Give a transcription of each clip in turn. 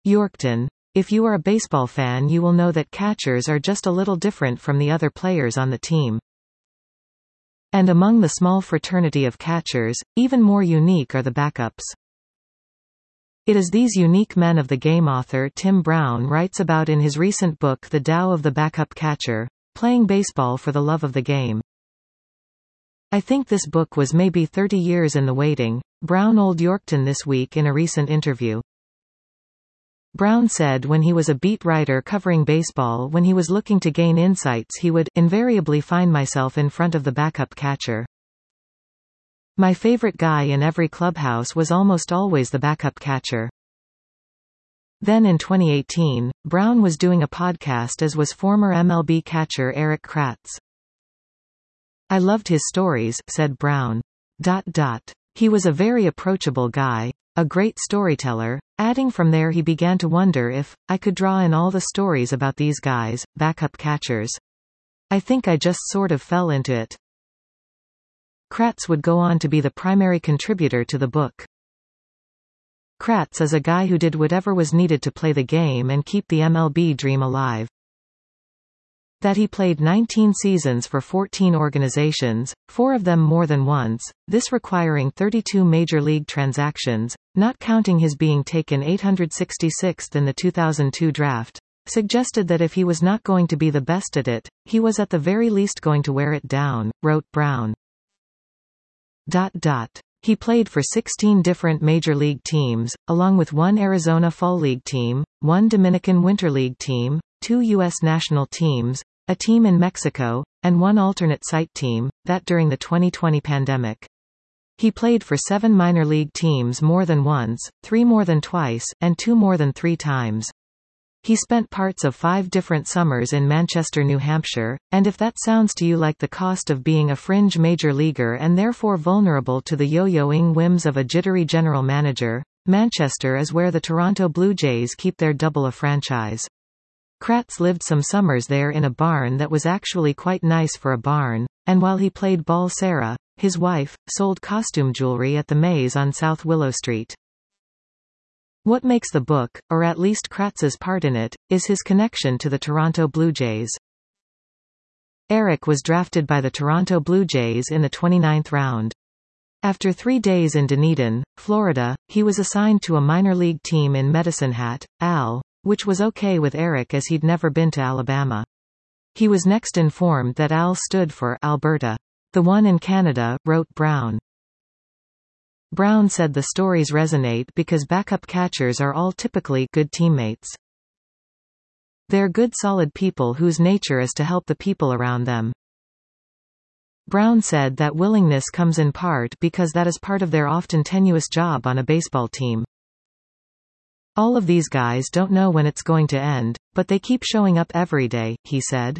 Yorkton. If you are a baseball fan, you will know that catchers are just a little different from the other players on the team. And among the small fraternity of catchers, even more unique are the backups. It is these unique men of the game author Tim Brown writes about in his recent book The Tao of the Backup Catcher, Playing Baseball for the Love of the Game. I think this book was maybe 30 years in the waiting, Brown told Yorkton this week in a recent interview. Brown said when he was a beat writer covering baseball, when he was looking to gain insights, he would invariably find myself in front of the backup catcher. My favorite guy in every clubhouse was almost always the backup catcher. Then in 2018, Brown was doing a podcast as was former MLB catcher Erik Kratz. I loved his stories, said Brown. He was a very approachable guy, a great storyteller, adding from there he began to wonder if I could draw in all the stories about these guys, backup catchers. I think I just sort of fell into it. Kratz would go on to be the primary contributor to the book. Kratz is a guy who did whatever was needed to play the game and keep the MLB dream alive. That he played 19 seasons for 14 organizations, 4 of them more than once, this requiring 32 major league transactions, not counting his being taken 866th in the 2002 draft, suggested that if he was not going to be the best at it, he was at the very least going to wear it down, wrote Brown. He played for 16 different major league teams, along with 1 Arizona Fall League team, 1 Dominican Winter League team, 2 U.S. national teams, a team in Mexico, and 1 alternate site team, that during the 2020 pandemic. He played for 7 minor league teams more than once, 3 more than twice, and 2 more than 3 times. He spent parts of 5 different summers in Manchester, New Hampshire, and if that sounds to you like the cost of being a fringe major leaguer and therefore vulnerable to the yo-yoing whims of a jittery general manager, Manchester is where the Toronto Blue Jays keep their double A franchise. Kratz lived some summers there in a barn that was actually quite nice for a barn, and while he played ball, Sarah, his wife, sold costume jewelry at the Maze on South Willow Street. What makes the book, or at least Kratz's part in it, is his connection to the Toronto Blue Jays. Erik was drafted by the Toronto Blue Jays in the 29th round. After 3 days in Dunedin, Florida, he was assigned to a minor league team in Medicine Hat, Al, which was okay with Erik as he'd never been to Alabama. He was next informed that Al stood for Alberta. The one in Canada, wrote Brown. Brown said the stories resonate because backup catchers are all typically good teammates. They're good solid people whose nature is to help the people around them. Brown said that willingness comes in part because that is part of their often tenuous job on a baseball team. All of these guys don't know when it's going to end, but they keep showing up every day, he said.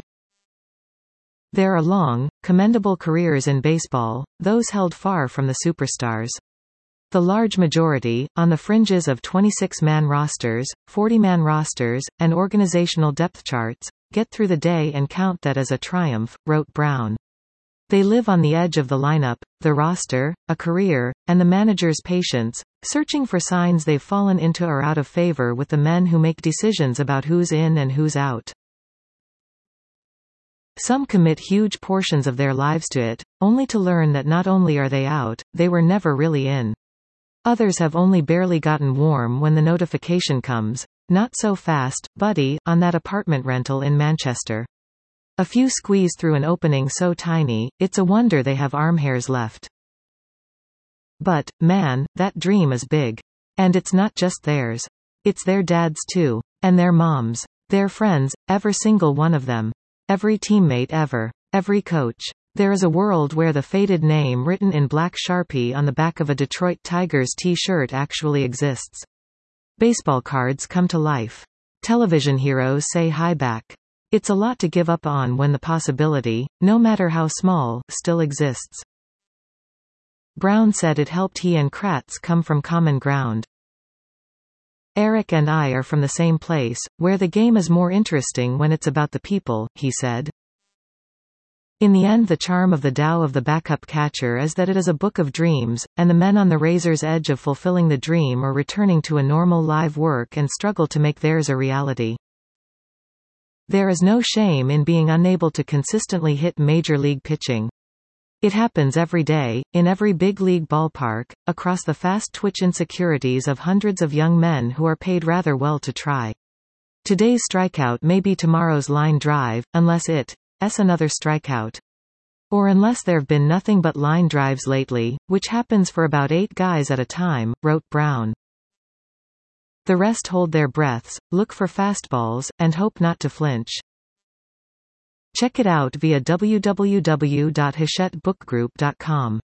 There are long, commendable careers in baseball, those held far from the superstars. The large majority, on the fringes of 26-man rosters, 40-man rosters, and organizational depth charts, get through the day and count that as a triumph, wrote Brown. They live on the edge of the lineup, the roster, a career, and the manager's patience, searching for signs they've fallen into or out of favor with the men who make decisions about who's in and who's out. Some commit huge portions of their lives to it, only to learn that not only are they out, they were never really in. Others have only barely gotten warm when the notification comes, "Not so fast, buddy," on that apartment rental in Manchester. A few squeeze through an opening so tiny, it's a wonder they have arm hairs left. But, man, that dream is big. And it's not just theirs. It's their dads too. And their moms. Their friends, every single one of them. Every teammate ever. Every coach. There is a world where the faded name written in black Sharpie on the back of a Detroit Tigers t-shirt actually exists. Baseball cards come to life. Television heroes say hi back. It's a lot to give up on when the possibility, no matter how small, still exists. Brown said it helped he and Kratz come from common ground. Erik and I are from the same place, where the game is more interesting when it's about the people, he said. In the end, the charm of the Tao of the backup catcher is that it is a book of dreams, and the men on the razor's edge of fulfilling the dream or returning to a normal live work and struggle to make theirs a reality. There is no shame in being unable to consistently hit major league pitching. It happens every day, in every big league ballpark, across the fast-twitch insecurities of hundreds of young men who are paid rather well to try. Today's strikeout may be tomorrow's line drive, unless it's another strikeout. Or unless there've been nothing but line drives lately, which happens for about 8 guys at a time, wrote Brown. The rest hold their breaths, look for fastballs, and hope not to flinch. Check it out via www.hachetteBookGroup.com.